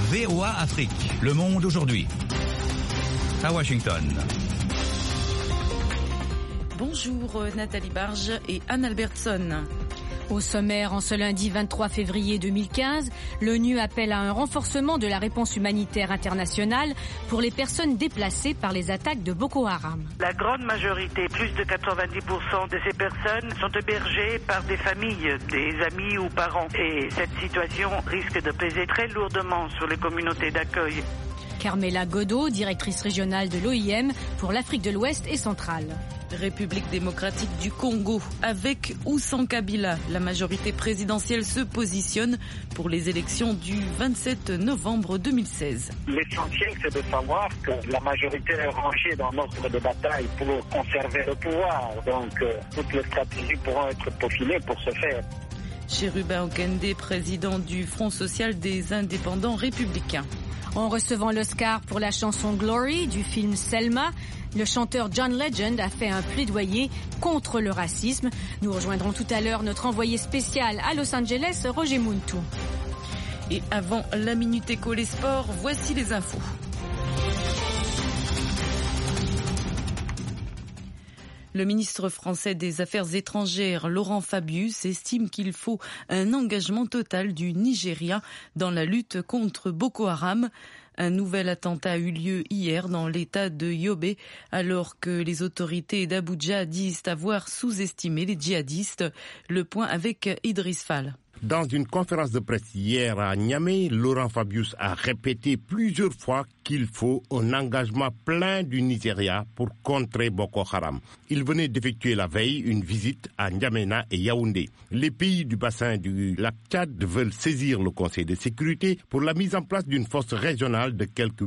VOA Afrique, le monde aujourd'hui. À Washington. Bonjour Nathalie Barge et Anne Albertson. Au sommaire, en ce lundi 23 février 2015, l'ONU appelle à un renforcement de la réponse humanitaire internationale pour les personnes déplacées par les attaques de Boko Haram. La grande majorité, plus de 90% de ces personnes sont hébergées par des familles, des amis ou parents. Et cette situation risque de peser très lourdement sur les communautés d'accueil. Carmela Godot, directrice régionale de l'OIM pour l'Afrique de l'Ouest et centrale. République démocratique du Congo, avec ou sans Kabila, la majorité présidentielle se positionne pour les élections du 27 novembre 2016. L'essentiel, c'est de savoir que la majorité est rangée dans l'ordre de bataille pour conserver le pouvoir. Donc, toutes les stratégies pourront être peaufinées pour ce faire. Chérubin Okende, président du Front social des indépendants républicains. En recevant l'Oscar pour la chanson Glory du film Selma, le chanteur John Legend a fait un plaidoyer contre le racisme. Nous rejoindrons tout à l'heure notre envoyé spécial à Los Angeles, Roger Muntu. Et avant la Minute Éco les sports, voici les infos. Le ministre français des Affaires étrangères, Laurent Fabius, estime qu'il faut un engagement total du Nigeria dans la lutte contre Boko Haram. Un nouvel attentat a eu lieu hier dans l'état de Yobe, alors que les autorités d'Abuja disent avoir sous-estimé les djihadistes. Le point avec Idriss Fall. Dans une conférence de presse hier à Niamey, Laurent Fabius a répété plusieurs fois qu'il faut un engagement plein du Nigeria pour contrer Boko Haram. Il venait d'effectuer la veille une visite à N'Djamena et Yaoundé. Les pays du bassin du lac Tchad veulent saisir le Conseil de sécurité pour la mise en place d'une force régionale de quelques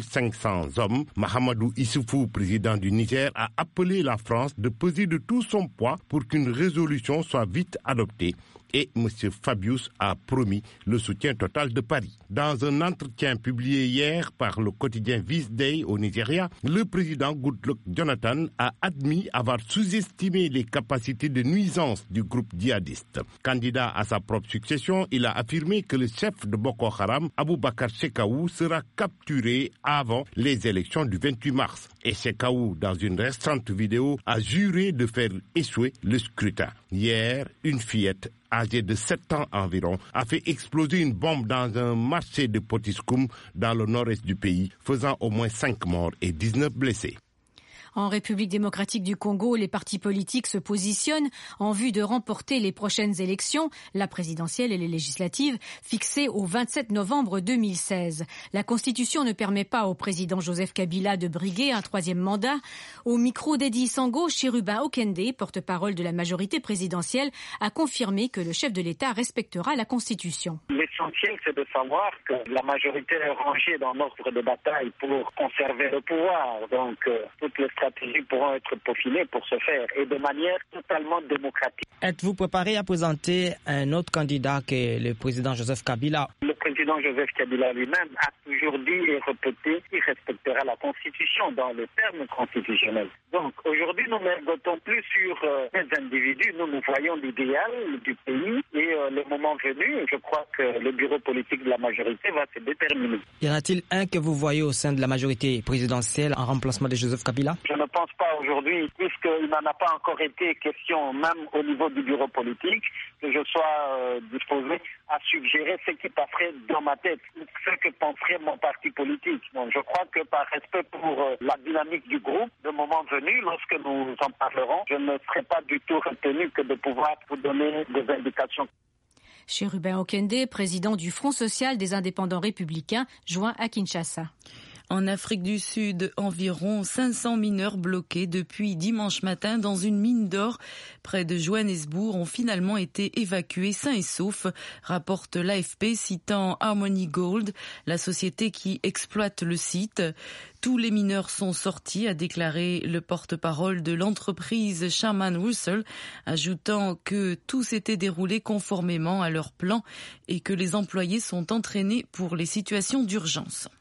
8500 hommes. Mahamadou Issoufou, président du Niger, a appelé la France de peser de tout son poids pour qu'une résolution soit vite adoptée. Et M. Fabius a promis le soutien total de Paris. Dans un entretien publié hier par le quotidien Vice Day au Nigeria, le président Goodluck Jonathan a admis avoir sous-estimé les capacités de nuisance du groupe djihadiste. Candidat à sa propre succession, il a affirmé que le chef de Boko Haram, Aboubakar Shekau, sera capturé avant les élections du 28 mars. Et Shekau, dans une récente vidéo, a juré de faire échouer le scrutin. Hier, une fillette âgée de 7 ans environ, a fait exploser une bombe dans un marché de Potiskum dans le nord-est du pays, faisant au moins 5 morts et 19 blessés. En République démocratique du Congo, les partis politiques se positionnent en vue de remporter les prochaines élections, la présidentielle et les législatives, fixées au 27 novembre 2016. La Constitution ne permet pas au président Joseph Kabila de briguer un troisième mandat. Au micro d'Eddie Sango, Chérubin Okende, porte-parole de la majorité présidentielle, a confirmé que le chef de l'État respectera la Constitution. L'essentiel, c'est de savoir que la majorité est rangée dans l'ordre de bataille pour conserver le pouvoir. Donc, toutes les stratégies pourront être peaufinées pour ce faire et de manière totalement démocratique. Êtes-vous préparé à présenter un autre candidat que le président Joseph Kabila? Le président Joseph Kabila lui-même a toujours dit et répété qu'il respectera la Constitution dans les termes constitutionnels. Donc aujourd'hui, nous ne votons plus sur les individus, nous voyons l'idéal du pays et le moment venu, je crois que le bureau politique de la majorité va se déterminer. Y en a-t-il un que vous voyez au sein de la majorité présidentielle en remplacement de Joseph Kabila? Je ne pense pas aujourd'hui, puisqu'il n'en a pas encore été question, même au niveau du bureau politique, que je sois disposé à suggérer ce qui passerait dans ma tête, ce que penserait mon parti politique. Bon, je crois que par respect pour la dynamique du groupe, le moment venu, lorsque nous en parlerons, je ne serai pas du tout retenu que de pouvoir vous donner des indications. Chérubin Okende, président du Front social des indépendants républicains, joint à Kinshasa. En Afrique du Sud, environ 500 mineurs bloqués depuis dimanche matin dans une mine d'or près de Johannesburg ont finalement été évacués sains et saufs, rapporte l'AFP citant Harmony Gold, la société qui exploite le site. Tous les mineurs sont sortis, a déclaré le porte-parole de l'entreprise Sherman Russell, ajoutant que tout s'était déroulé conformément à leur plan et que les employés sont entraînés pour les situations d'urgence.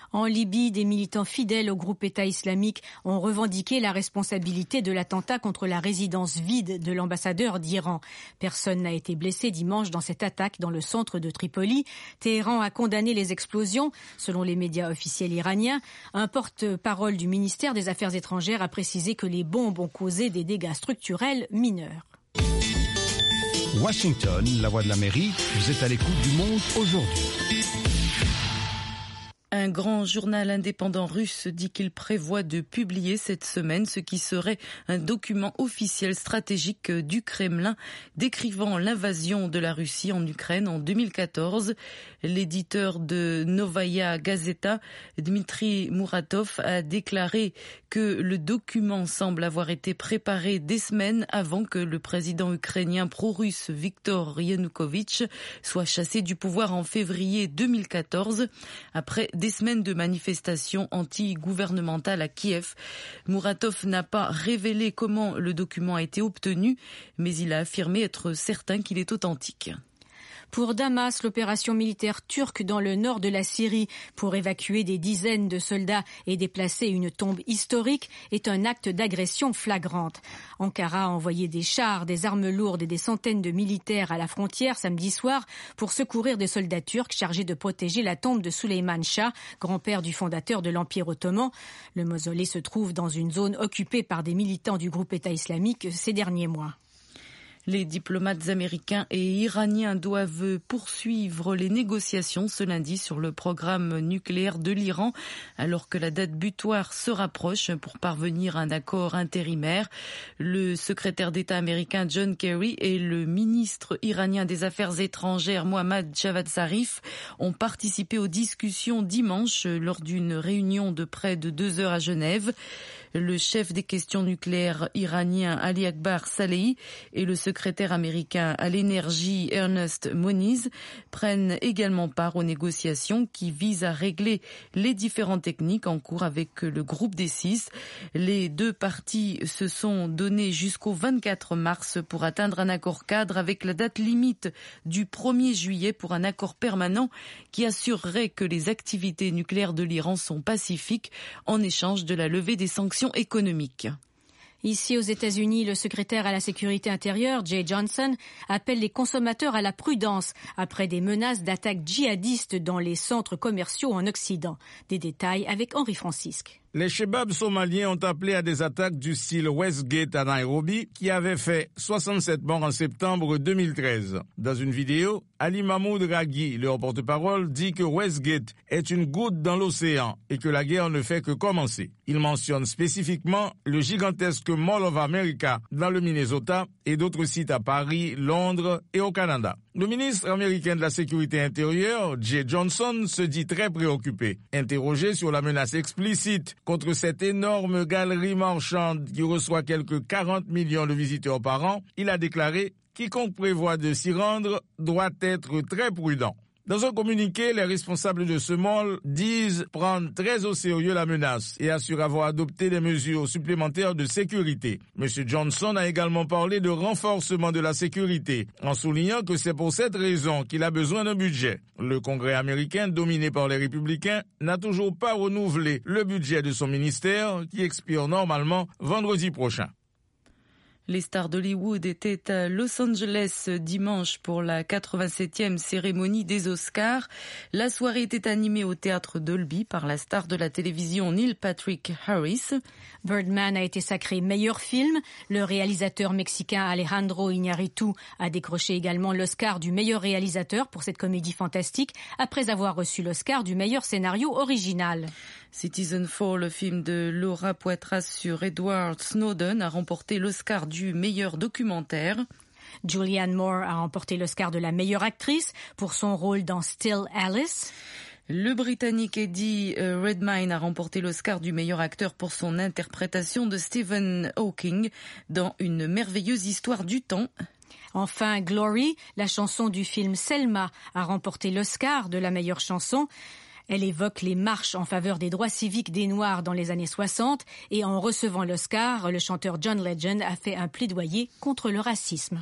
En Libye, des militants fidèles au groupe État islamique ont revendiqué la responsabilité de l'attentat contre la résidence vide de l'ambassadeur d'Iran. Personne n'a été blessé dimanche dans cette attaque dans le centre de Tripoli. Téhéran a condamné les explosions, selon les médias officiels iraniens. Un porte-parole du ministère des Affaires étrangères a précisé que les bombes ont causé des dégâts structurels mineurs. Washington, la voix de l'Amérique, vous êtes à l'écoute du Monde aujourd'hui. Un grand journal indépendant russe dit qu'il prévoit de publier cette semaine ce qui serait un document officiel stratégique du Kremlin décrivant l'invasion de la Russie en Ukraine en 2014. L'éditeur de Novaya Gazeta, Dmitry Muratov, a déclaré que le document semble avoir été préparé des semaines avant que le président ukrainien pro-russe Viktor Yanukovych soit chassé du pouvoir en février 2014 après des semaines de manifestations anti-gouvernementales à Kiev. Muratov n'a pas révélé comment le document a été obtenu, mais il a affirmé être certain qu'il est authentique. Pour Damas, l'opération militaire turque dans le nord de la Syrie pour évacuer des dizaines de soldats et déplacer une tombe historique est un acte d'agression flagrante. Ankara a envoyé des chars, des armes lourdes et des centaines de militaires à la frontière samedi soir pour secourir des soldats turcs chargés de protéger la tombe de Süleyman Shah, grand-père du fondateur de l'Empire ottoman. Le mausolée se trouve dans une zone occupée par des militants du groupe État islamique ces derniers mois. Les diplomates américains et iraniens doivent poursuivre les négociations ce lundi sur le programme nucléaire de l'Iran, alors que la date butoir se rapproche pour parvenir à un accord intérimaire. Le secrétaire d'État américain John Kerry et le ministre iranien des Affaires étrangères Mohammad Javad Zarif ont participé aux discussions dimanche lors d'une réunion de près de 2 heures à Genève. Le chef des questions nucléaires iranien Ali Akbar Salehi et le secrétaire américain à l'énergie Ernest Moniz prennent également part aux négociations qui visent à régler les différentes techniques en cours avec le groupe des 6. Les deux parties se sont données jusqu'au 24 mars pour atteindre un accord cadre avec la date limite du 1er juillet pour un accord permanent qui assurerait que les activités nucléaires de l'Iran sont pacifiques en échange de la levée des sanctions économiques. Ici aux États-Unis, le secrétaire à la sécurité intérieure, Jay Johnson, appelle les consommateurs à la prudence après des menaces d'attaques djihadistes dans les centres commerciaux en Occident. Des détails avec Henri Francisque. Les Chebabs somaliens ont appelé à des attaques du style Westgate à Nairobi qui avait fait 67 morts en septembre 2013. Dans une vidéo, Ali Mahmoud Raghi, leur porte-parole, dit que Westgate est une goutte dans l'océan et que la guerre ne fait que commencer. Il mentionne spécifiquement le gigantesque Mall of America dans le Minnesota et d'autres sites à Paris, Londres et au Canada. Le ministre américain de la Sécurité intérieure, Jay Johnson, se dit très préoccupé. Interrogé sur la menace explicite contre cette énorme galerie marchande qui reçoit quelques 40 millions de visiteurs par an, il a déclaré « Quiconque prévoit de s'y rendre doit être très prudent ». Dans un communiqué, les responsables de ce mall disent prendre très au sérieux la menace et assurent avoir adopté des mesures supplémentaires de sécurité. M. Johnson a également parlé de renforcement de la sécurité, en soulignant que c'est pour cette raison qu'il a besoin d'un budget. Le Congrès américain, dominé par les républicains, n'a toujours pas renouvelé le budget de son ministère, qui expire normalement vendredi prochain. Les stars d'Hollywood étaient à Los Angeles dimanche pour la 87e cérémonie des Oscars. La soirée était animée au théâtre Dolby par la star de la télévision Neil Patrick Harris. Birdman a été sacré meilleur film. Le réalisateur mexicain Alejandro Iñárritu a décroché également l'Oscar du meilleur réalisateur pour cette comédie fantastique après avoir reçu l'Oscar du meilleur scénario original. Citizenfour, le film de Laura Poitras sur Edward Snowden, a remporté l'Oscar du meilleur documentaire. Julianne Moore a remporté l'Oscar de la meilleure actrice pour son rôle dans Still Alice. Le Britannique Eddie Redmayne a remporté l'Oscar du meilleur acteur pour son interprétation de Stephen Hawking dans Une merveilleuse histoire du temps. Enfin, Glory, la chanson du film Selma, a remporté l'Oscar de la meilleure chanson. Elle évoque les marches en faveur des droits civiques des Noirs dans les années 60 et en recevant l'Oscar, le chanteur John Legend a fait un plaidoyer contre le racisme.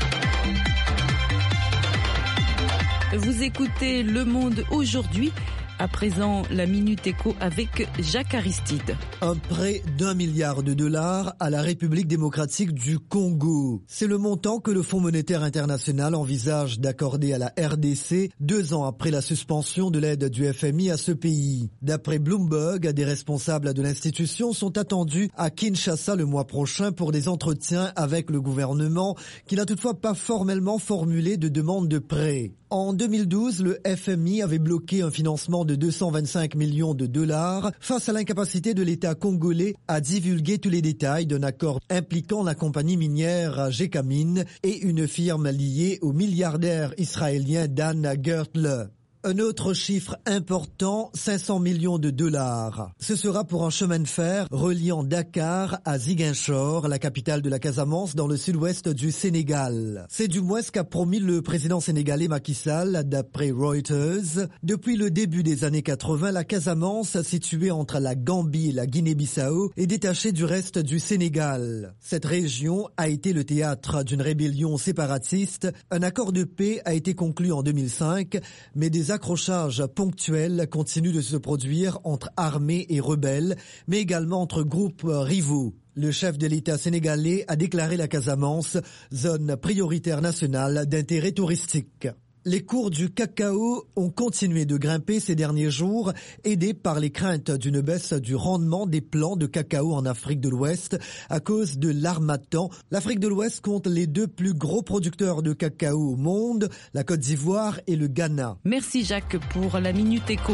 Vous écoutez Le Monde aujourd'hui. À présent, la Minute Éco avec Jacques Aristide. Un prêt d'$1 milliard à la République démocratique du Congo. C'est le montant que le Fonds monétaire international envisage d'accorder à la RDC 2 ans après la suspension de l'aide du FMI à ce pays. D'après Bloomberg, des responsables de l'institution sont attendus à Kinshasa le mois prochain pour des entretiens avec le gouvernement qui n'a toutefois pas formellement formulé de demande de prêt. En 2012, le FMI avait bloqué un financement de $225 millions face à l'incapacité de l'État congolais à divulguer tous les détails d'un accord impliquant la compagnie minière Gécamine et une firme liée au milliardaire israélien Dan Gertler. Un autre chiffre important, $500 millions. Ce sera pour un chemin de fer reliant Dakar à Ziguinchor, la capitale de la Casamance, dans le sud-ouest du Sénégal. C'est du moins ce qu'a promis le président sénégalais Macky Sall, d'après Reuters. Depuis le début des années 80, la Casamance, située entre la Gambie et la Guinée-Bissau, est détachée du reste du Sénégal. Cette région a été le théâtre d'une rébellion séparatiste. Un accord de paix a été conclu en 2005, mais des accrochages ponctuels continuent de se produire entre armées et rebelles, mais également entre groupes rivaux. Le chef de l'État sénégalais a déclaré la Casamance zone prioritaire nationale d'intérêt touristique. Les cours du cacao ont continué de grimper ces derniers jours, aidés par les craintes d'une baisse du rendement des plants de cacao en Afrique de l'Ouest à cause de l'harmattan. L'Afrique de l'Ouest compte les 2 plus gros producteurs de cacao au monde, la Côte d'Ivoire et le Ghana. Merci Jacques pour la Minute Éco.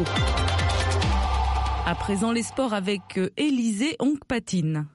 À présent, les sports avec Élisée Onkpatine.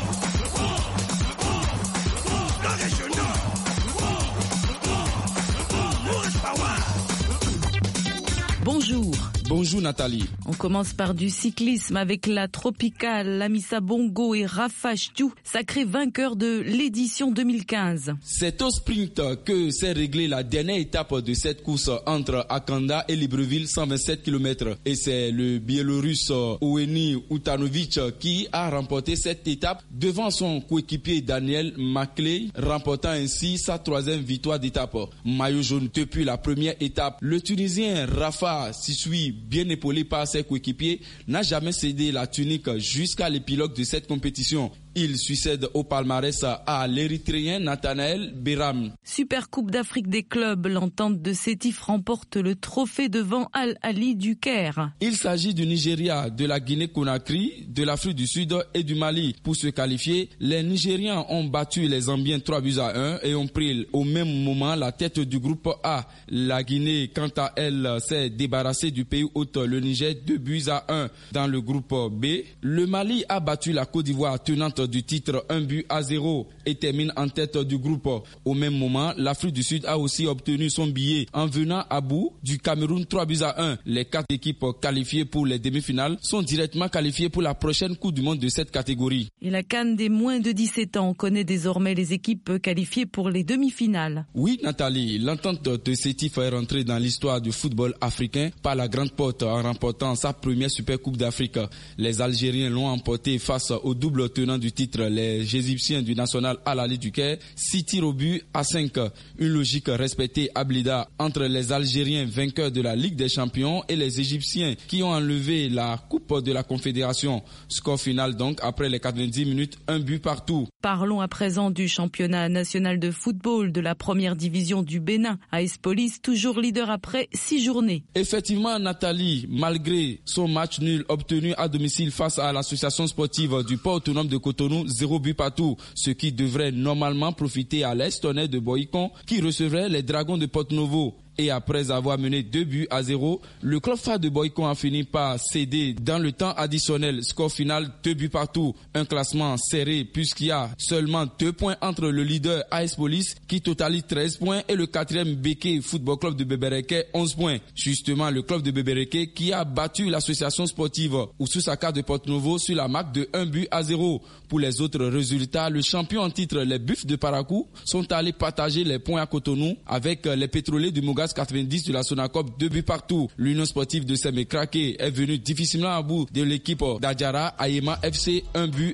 Bonjour. Bonjour Nathalie. On commence par du cyclisme avec la Tropicale, Lamissa Bongo et Rafa Chtou, sacrés vainqueurs de l'édition 2015. C'est au sprint que s'est réglée la dernière étape de cette course entre Akanda et Libreville, 127 km. Et c'est le Biélorusse Oeni Utanovic qui a remporté cette étape devant son coéquipier Daniel Maclay, remportant ainsi sa 3e victoire d'étape. Maillot jaune depuis la première étape, le Tunisien Rafa Sissoui, bien épaulé par ses coéquipiers, n'a jamais cédé la tunique jusqu'à l'épilogue de cette compétition. Il succède au palmarès à l'Érythréen Nathanaël Beram. Super Coupe d'Afrique des clubs, l'entente de Sétif remporte le trophée devant Al-Ali du Caire. Il s'agit du Nigeria, de la Guinée-Conakry, de l'Afrique du Sud et du Mali. Pour se qualifier, les Nigérians ont battu les Zambiens 3-1 et ont pris au même moment la tête du groupe A. La Guinée, quant à elle, s'est débarrassée du pays hôte, le Niger, 2-1 dans le groupe B. Le Mali a battu la Côte d'Ivoire, tenante du titre 1-0 et termine en tête du groupe. Au même moment, l'Afrique du Sud a aussi obtenu son billet en venant à bout du Cameroun 3-1. Les 4 équipes qualifiées pour les demi-finales sont directement qualifiées pour la prochaine Coupe du Monde de cette catégorie. Et la CAN des moins de 17 ans connaît désormais les équipes qualifiées pour les demi-finales. Oui Nathalie, l'entente de Sétif est rentrée dans l'histoire du football africain par la grande porte en remportant sa première Super Coupe d'Afrique. Les Algériens l'ont emporté face au double tenant du titre, les Égyptiens du national Al-Ali du Caire, 6 tirs au but à 5. Une logique respectée à Blida entre les Algériens vainqueurs de la Ligue des Champions et les Égyptiens qui ont enlevé la Coupe de la Confédération. Score final donc après les 90 minutes, 1 but partout. Parlons à présent du championnat national de football de la première division du Bénin. AS Police, toujours leader après 6 journées. Effectivement Nathalie, malgré son match nul obtenu à domicile face à l'association sportive du port autonome de Cotonou, 0 but partout, ce qui devrait normalement profiter à l'Estonais de Boïcon qui recevrait les Dragons de Porto-Novo. Et après avoir mené 2-0, le club phare de Boïcon a fini par céder dans le temps additionnel. Score final 2 buts partout. Un classement serré puisqu'il y a seulement 2 points entre le leader AS Police qui totalise 13 points et le 4e Béké Football Club de Bebereke 11 points. Justement, le club de Bebereke qui a battu l'association sportive Oussoussaka de Porto-Novo sur la marque de 1-0. Pour les autres résultats, le champion en titre, les Buffs de Parakou, sont allés partager les points à Cotonou avec les pétroliers du Mogas 90 de la Sonacop, 2 buts partout. L'Union sportive de Semé-Kraké est venue difficilement à bout de l'équipe d'Adjara Ayema FC,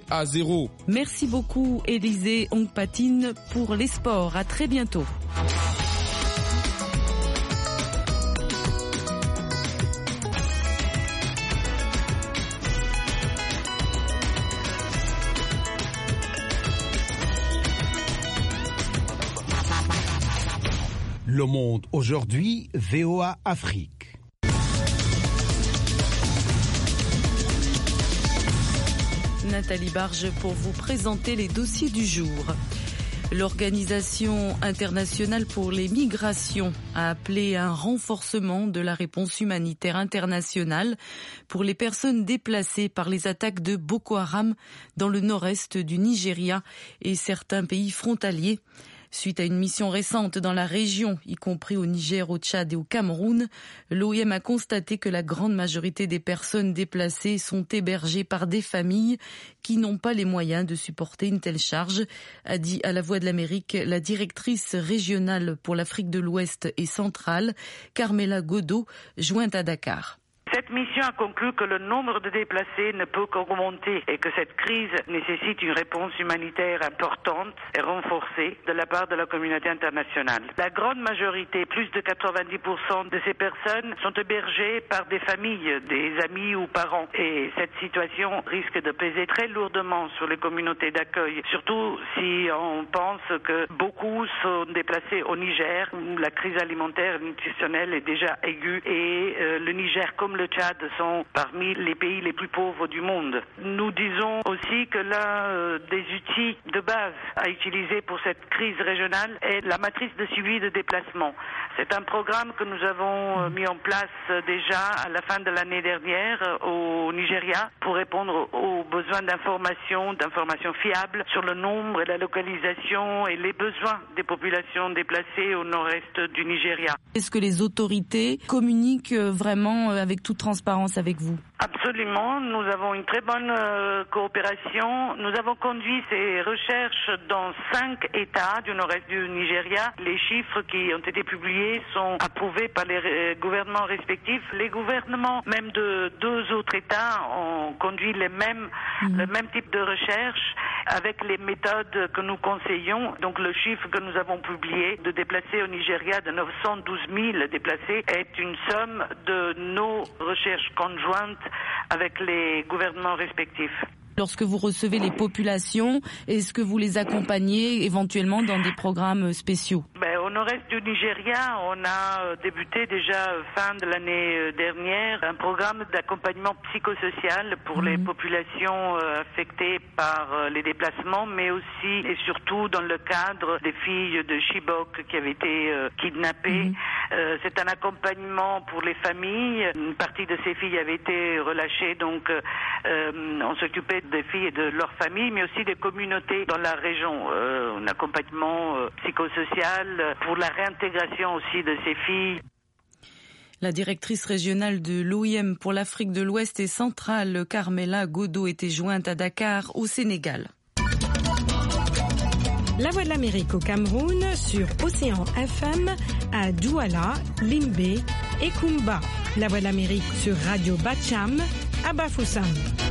1-0. Merci beaucoup Élisée Onkpatine pour les sports. À très bientôt. Le Monde aujourd'hui, VOA Afrique. Nathalie Barge pour vous présenter les dossiers du jour. L'Organisation internationale pour les migrations a appelé à un renforcement de la réponse humanitaire internationale pour les personnes déplacées par les attaques de Boko Haram dans le nord-est du Nigeria et certains pays frontaliers. Suite à une mission récente dans la région, y compris au Niger, au Tchad et au Cameroun, l'OIM a constaté que la grande majorité des personnes déplacées sont hébergées par des familles qui n'ont pas les moyens de supporter une telle charge, a dit à la Voix de l'Amérique la directrice régionale pour l'Afrique de l'Ouest et centrale, Carmela Godot, jointe à Dakar. Cette mission a conclu que le nombre de déplacés ne peut qu'augmenter et que cette crise nécessite une réponse humanitaire importante et renforcée de la part de la communauté internationale. La grande majorité, plus de 90% de ces personnes sont hébergées par des familles, des amis ou parents. Et cette situation risque de peser très lourdement sur les communautés d'accueil, surtout si on pense que beaucoup sont déplacés au Niger, où la crise alimentaire et nutritionnelle est déjà aiguë et le Niger comme le Tchad sont parmi les pays les plus pauvres du monde. Nous disons aussi que l'un des outils de base à utiliser pour cette crise régionale est la matrice de suivi de déplacement. C'est un programme que nous avons mis en place déjà à la fin de l'année dernière au Nigeria pour répondre aux besoins d'informations fiables sur le nombre et la localisation et les besoins des populations déplacées au nord-est du Nigeria. Est-ce que les autorités communiquent vraiment avec toute transparence avec vous? Absolument, nous avons une très bonne coopération. Nous avons conduit ces recherches dans 5 États du nord-est du Nigeria. Les chiffres qui ont été publiés sont approuvés par les gouvernements respectifs. Les gouvernements, même de 2 autres États, ont conduit le même type de recherche avec les méthodes que nous conseillons. Donc le chiffre que nous avons publié de déplacés au Nigeria de 912 000 déplacés est une somme de nos recherches conjointes avec les gouvernements respectifs. Lorsque vous recevez les populations, est-ce que vous les accompagnez éventuellement dans des programmes spéciaux? Au nord-est du Nigeria, on a débuté déjà fin de l'année dernière un programme d'accompagnement psychosocial pour les populations affectées par les déplacements, mais aussi et surtout dans le cadre des filles de Chibok qui avaient été kidnappées. C'est un accompagnement pour les familles. Une partie de ces filles avait été relâchée, donc on s'occupait des filles et de leurs familles, mais aussi des communautés dans la région. Un accompagnement psychosocial pour la réintégration aussi de ces filles. La directrice régionale de l'OIM pour l'Afrique de l'Ouest et centrale, Carmela Godot, était jointe à Dakar, au Sénégal. La Voix de l'Amérique au Cameroun sur Océan FM à Douala, Limbe et Kumba. La Voix de l'Amérique sur Radio Bacham à Bafoussam.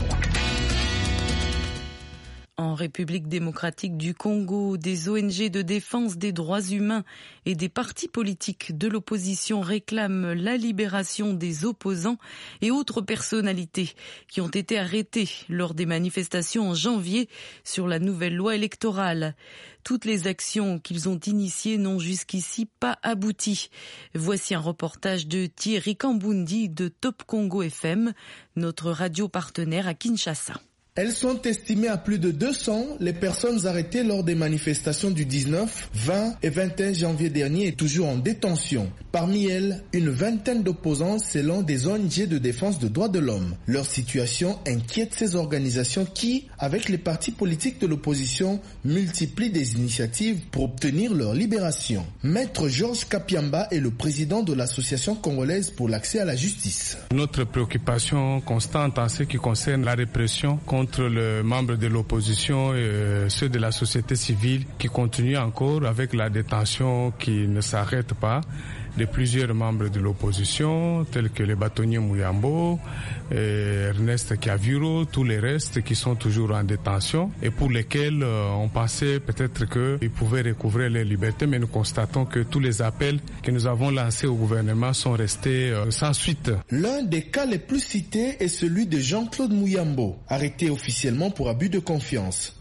En République démocratique du Congo, des ONG de défense des droits humains et des partis politiques de l'opposition réclament la libération des opposants et autres personnalités qui ont été arrêtés lors des manifestations en janvier sur la nouvelle loi électorale. Toutes les actions qu'ils ont initiées n'ont jusqu'ici pas abouti. Voici un reportage de Thierry Kambundi de Top Congo FM, notre radio partenaire à Kinshasa. Elles sont estimées à plus de 200 les personnes arrêtées lors des manifestations du 19, 20 et 21 janvier dernier et toujours en détention. Parmi elles, une vingtaine d'opposants selon des ONG de défense des droits de l'homme. Leur situation inquiète ces organisations qui, avec les partis politiques de l'opposition, multiplient des initiatives pour obtenir leur libération. Maître Georges Kapiamba est le président de l'Association congolaise pour l'accès à la justice. Notre préoccupation constante en ce qui concerne la répression contre les membres de l'opposition et ceux de la société civile qui continuent encore avec la détention qui ne s'arrête pas de plusieurs membres de l'opposition, tels que le bâtonnier Mouyambo, Ernest Kiaviro, tous les restes qui sont toujours en détention et pour lesquels on pensait peut-être qu'ils pouvaient recouvrer leur liberté, mais nous constatons que tous les appels que nous avons lancés au gouvernement sont restés sans suite. L'un des cas les plus cités est celui de Jean-Claude Mouyambo, arrêté officiellement pour abus de confiance.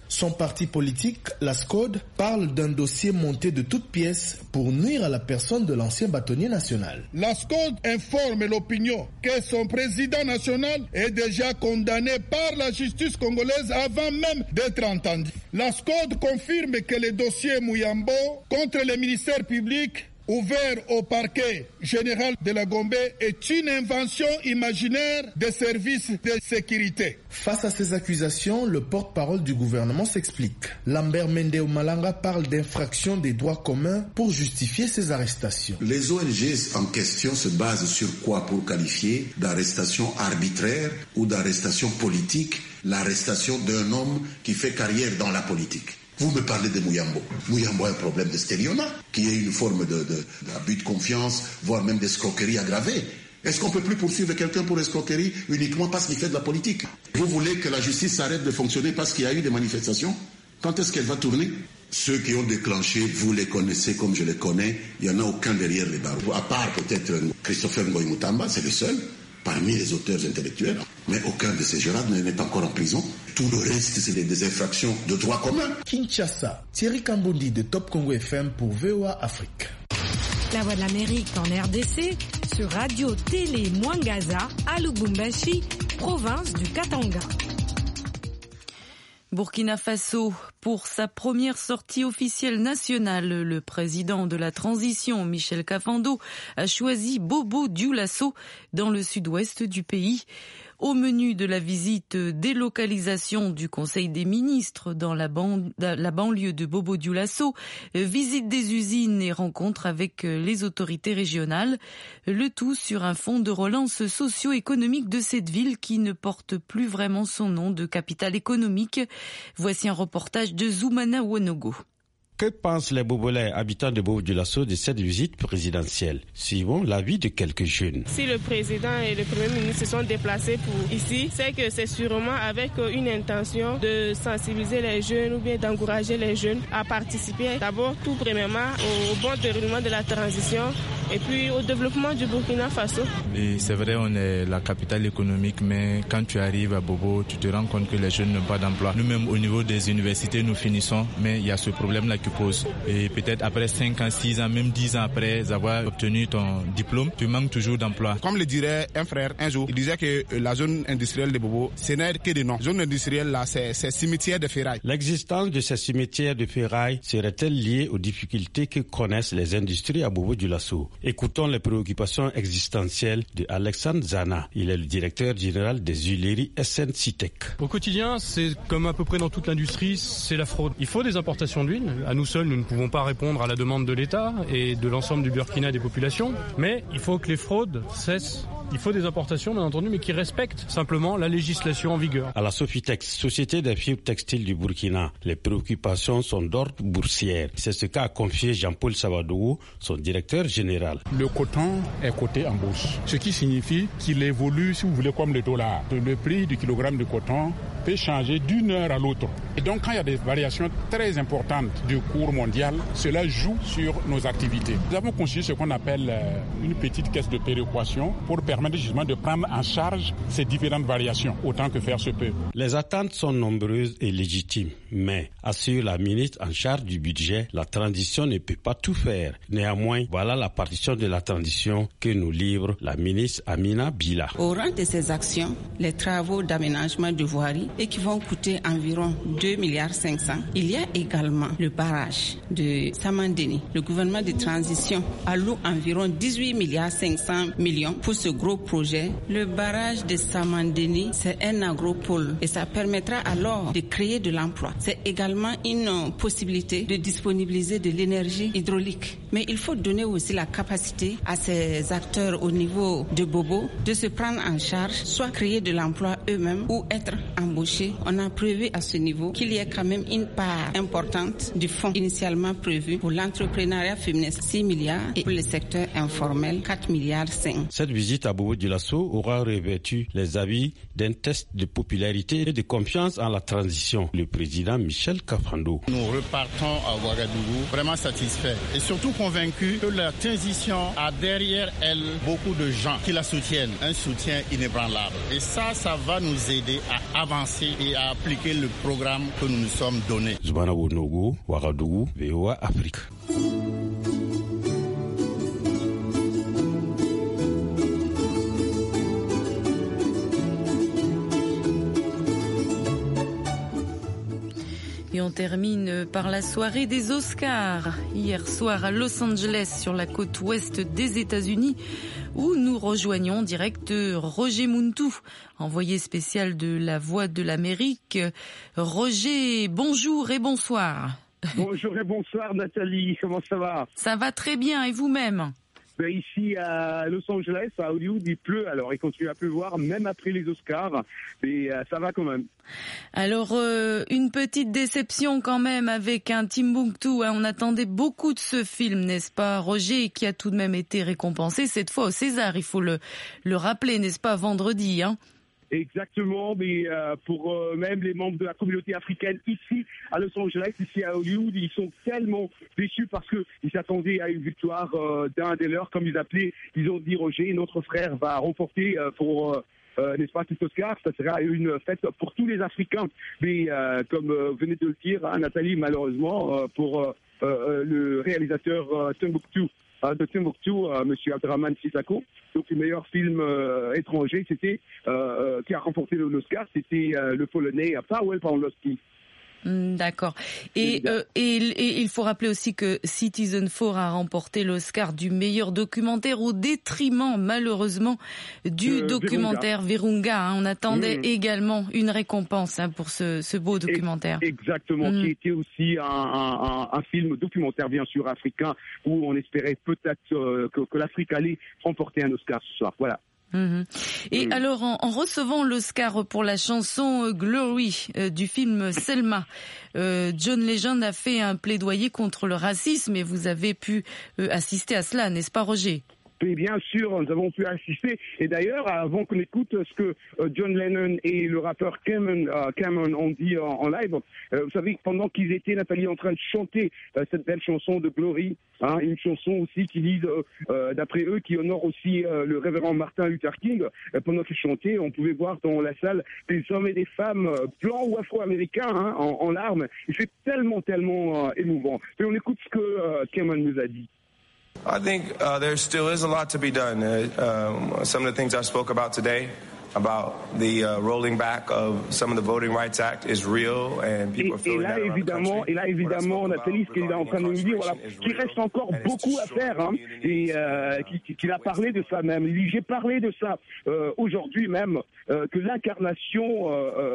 Son parti politique, la SCODE, parle d'un dossier monté de toutes pièces pour nuire à la personne de l'ancien bâtonnier national. La SCODE informe l'opinion que son président national est déjà condamné par la justice congolaise avant même d'être entendu. La SCODE confirme que le dossier Muyambo contre le ministère public ouvert au parquet général de la Gombe est une invention imaginaire des services de sécurité. Face à ces accusations, le porte-parole du gouvernement s'explique. Lambert Mende Omalanga parle d'infraction des droits communs pour justifier ces arrestations. Les ONG en question se basent sur quoi pour qualifier d'arrestation arbitraire ou d'arrestation politique l'arrestation d'un homme qui fait carrière dans la politique? Vous me parlez de Muyambo. Muyambo a un problème de stéréonat, qui est une forme d'abus de confiance, voire même d'escroquerie aggravée. Est-ce qu'on ne peut plus poursuivre quelqu'un pour escroquerie uniquement parce qu'il fait de la politique? Vous voulez que la justice s'arrête de fonctionner parce qu'il y a eu des manifestations? Quand est-ce qu'elle va tourner? Ceux qui ont déclenché, vous les connaissez comme je les connais, il n'y en a aucun derrière les barreaux. À part peut-être Christopher Ngoyi Mutamba, c'est le seul parmi les auteurs intellectuels, mais aucun de ces gens-là n'est encore en prison. Tout le reste, c'est des infractions de droit commun. Kinshasa, Thierry Kambondi de Top Congo FM pour VOA Afrique. La Voix de l'Amérique en RDC, sur Radio Télé Mwangaza à Lubumbashi, province du Katanga. Burkina Faso, pour sa première sortie officielle nationale, le président de la transition, Michel Kafando, a choisi Bobo Dioulasso dans le sud-ouest du pays. Au menu de la visite, délocalisation du Conseil des ministres dans la banlieue de Bobo Dioulasso, visite des usines et rencontre avec les autorités régionales. Le tout sur un fonds de relance socio-économique de cette ville qui ne porte plus vraiment son nom de capitale économique. Voici un reportage de Zoumana Wonogo. Que pensent les Bobolais, habitants de Bobo Dioulasso, de cette visite présidentielle? Suivons l'avis de quelques jeunes. Si le président et le premier ministre se sont déplacés pour ici, c'est que c'est sûrement avec une intention de sensibiliser les jeunes ou bien d'encourager les jeunes à participer d'abord tout premièrement au bon déroulement de la transition et puis au développement du Burkina Faso. Et c'est vrai, on est la capitale économique, mais quand tu arrives à Bobo, tu te rends compte que les jeunes n'ont pas d'emploi. Nous-mêmes, au niveau des universités, nous finissons, mais il y a ce problème-là qui pose. Et peut-être après 5 ans, 6 ans, même 10 ans après avoir obtenu ton diplôme, tu manques toujours d'emploi. Comme le dirait un frère un jour, il disait que la zone industrielle de Bobo, ce n'est que des noms. La zone industrielle, là, c'est cimetière de ferraille. L'existence de ces cimetières de ferraille serait-elle liée aux difficultés que connaissent les industries à Bobo Dioulasso? Écoutons les préoccupations existentielles de Alexandre Zana. Il est le directeur général des huileries SN Citec. Au quotidien, c'est comme à peu près dans toute l'industrie, c'est la fraude. Il faut des importations d'huile. À nous seuls, nous ne pouvons pas répondre à la demande de l'État et de l'ensemble du Burkina des populations. Mais il faut que les fraudes cessent. Il faut des importations, bien entendu, mais qui respectent simplement la législation en vigueur. À la Sofitex, Société des fibres textiles du Burkina, les préoccupations sont d'ordre boursière. C'est ce qu'a confié Jean-Paul Sabadougou, son directeur général. Le coton est coté en bourse, ce qui signifie qu'il évolue, si vous voulez, comme le dollar. Le prix du kilogramme de coton peut changer d'une heure à l'autre. Et donc, quand il y a des variations très importantes du cours mondial, cela joue sur nos activités. Nous avons conçu ce qu'on appelle une petite caisse de péréquation pour permettre justement de prendre en charge ces différentes variations, autant que faire se peut. Les attentes sont nombreuses et légitimes, mais, assure la ministre en charge du budget, la transition ne peut pas tout faire. Néanmoins, voilà la partition de la transition que nous livre la ministre Amina Bila. Au rang de ces actions, les travaux d'aménagement de voirie et qui vont coûter environ 2,5 milliards. Il y a également le barrage de Samandeni. Le gouvernement de transition alloue environ 18,5 milliards pour ce gros projet. Le barrage de Samandeni, c'est un agropole et ça permettra alors de créer de l'emploi. C'est également une possibilité de disponibiliser de l'énergie hydraulique. Mais il faut donner aussi la capacité à ces acteurs au niveau de Bobo de se prendre en charge, soit créer de l'emploi eux-mêmes ou être embauchés. On a prévu à ce niveau qu'il y ait quand même une part importante du fonds initialement prévu pour l'entrepreneuriat féminin, 6 milliards, et pour le secteur informel, 4,5 milliards. Cette visite à Bobo Dioulasso aura revêtu les habits d'un test de popularité et de confiance en la transition. Le président Michel Kafando. Nous repartons à Ouagadougou vraiment satisfaits et surtout convaincus que la transition a derrière elle beaucoup de gens qui la soutiennent, un soutien inébranlable. Et ça va nous aider à avancer et à appliquer le programme que nous nous sommes donnés. Zubana Wonogo, Ouagadougou, VOA Afrique. Et on termine par la soirée des Oscars. Hier soir à Los Angeles, sur la côte ouest des États-Unis, où nous rejoignons en direct Roger Muntu, envoyé spécial de La Voix de l'Amérique. Roger, bonjour et bonsoir. Bonjour et bonsoir Nathalie, comment ça va? Ça va très bien, et vous-même? Ici à Los Angeles, à Hollywood, il pleut, alors il continue à pleuvoir même après les Oscars, mais ça va quand même. Alors une petite déception quand même avec un Timbuktu, hein. On attendait beaucoup de ce film, n'est-ce pas Roger, qui a tout de même été récompensé cette fois au César, il faut le rappeler, n'est-ce pas, vendredi, hein? Exactement, mais pour même les membres de la communauté africaine ici à Los Angeles, ici à Hollywood, ils sont tellement déçus parce que ils s'attendaient à une victoire d'un des leurs, comme ils appelaient. Ils ont dit Roger, notre frère va remporter pour n'est-ce pas, cet Oscar. Ça sera une fête pour tous les Africains. Mais comme vous venez de le dire, hein, Nathalie, malheureusement pour le réalisateur de Timbuktu, Monsieur Abderrahmane Sissako, donc le meilleur film étranger, c'était qui a remporté l'Oscar, c'était le Polonais Paweł Pawlowski. D'accord. Et il faut rappeler aussi que Citizenfour a remporté l'Oscar du meilleur documentaire au détriment, malheureusement, du documentaire Virunga. Hein. On attendait également une récompense, hein, pour ce beau documentaire. Exactement, qui était aussi un film documentaire, bien sûr, africain, où on espérait peut-être que l'Afrique allait remporter un Oscar ce soir. Voilà. Et alors, en recevant l'Oscar pour la chanson Glory du film Selma, John Legend a fait un plaidoyer contre le racisme et vous avez pu assister à cela, n'est-ce pas Roger? Et bien sûr, nous avons pu assister. Et d'ailleurs, avant qu'on écoute ce que John Lennon et le rappeur Cameron ont dit en live, vous savez, pendant qu'ils étaient, Nathalie, en train de chanter cette belle chanson de Glory, hein, une chanson aussi qui dit, d'après eux, qui honore aussi le révérend Martin Luther King, pendant qu'ils chantaient, on pouvait voir dans la salle des hommes et des femmes blancs ou afro-américains, hein, en larmes. Et c'est tellement émouvant. Et on écoute ce que Cameron nous a dit. I think there still is a lot to be done. Some of the things I spoke about today, about the rolling back of some of the Voting Rights Act is real and people are feeling that around the country. Et là, évidemment, Nathalie, ce qu'il est en train de nous dire, voilà, qu'il reste encore beaucoup à faire, hein, et qu'il a parlé de ça même. J'ai parlé de ça aujourd'hui même, que l'incarnation,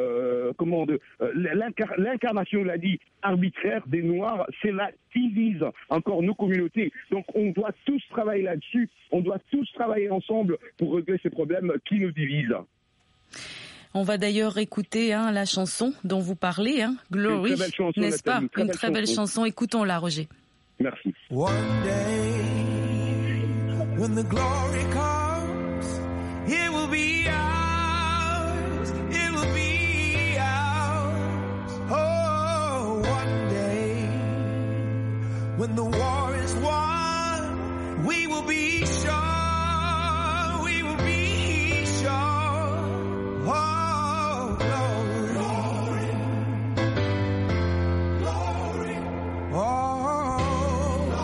l'incarnation, il a dit, arbitraire des Noirs, c'est la divise encore nos communautés. Donc on doit tous travailler là-dessus, on doit tous travailler ensemble pour régler ces problèmes qui nous divisent. On va d'ailleurs écouter la chanson dont vous parlez, hein, Glory, n'est-ce pas? Une très belle chanson. Écoutons-la, Roger. Merci. One day, when the glory comes, it will be ours, it will be ours. Oh, one day, when the war is won, we will be sure, we will be sure. Oh, glory, glory, oh,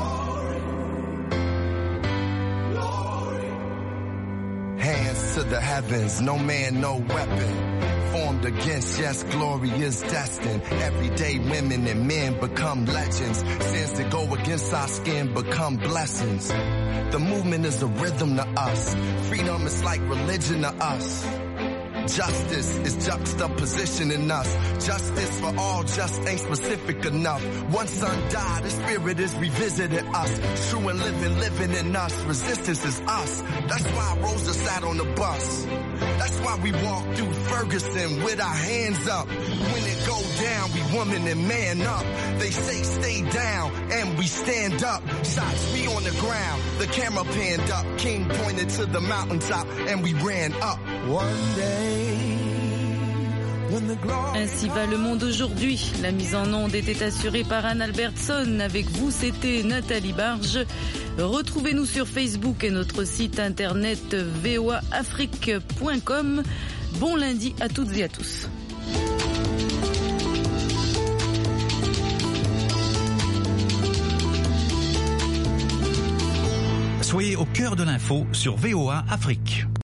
glory. Hands to the heavens, no man, no weapon formed against, yes, glory is destined. Everyday women and men become legends. Sins that go against our skin become blessings. The movement is a rhythm to us. Freedom is like religion to us. Justice is juxtapositioning us. Justice for all just ain't specific enough. One son died, the spirit is revisiting us. True and living in us. Resistance is us. That's why Rosa sat on the bus. That's why we walk through Ferguson with our hands up. When it go down, we woman and man up. They say stay down, and we stand up. Shots, we on the ground. The camera panned up. King pointed to the mountaintop, and we ran up. One day. Ainsi va le monde aujourd'hui. La mise en onde était assurée par Anne Albertson. Avec vous, c'était Nathalie Barge. Retrouvez-nous sur Facebook et notre site internet voaafrique.com. Bon lundi à toutes et à tous. Soyez au cœur de l'info sur VOA Afrique.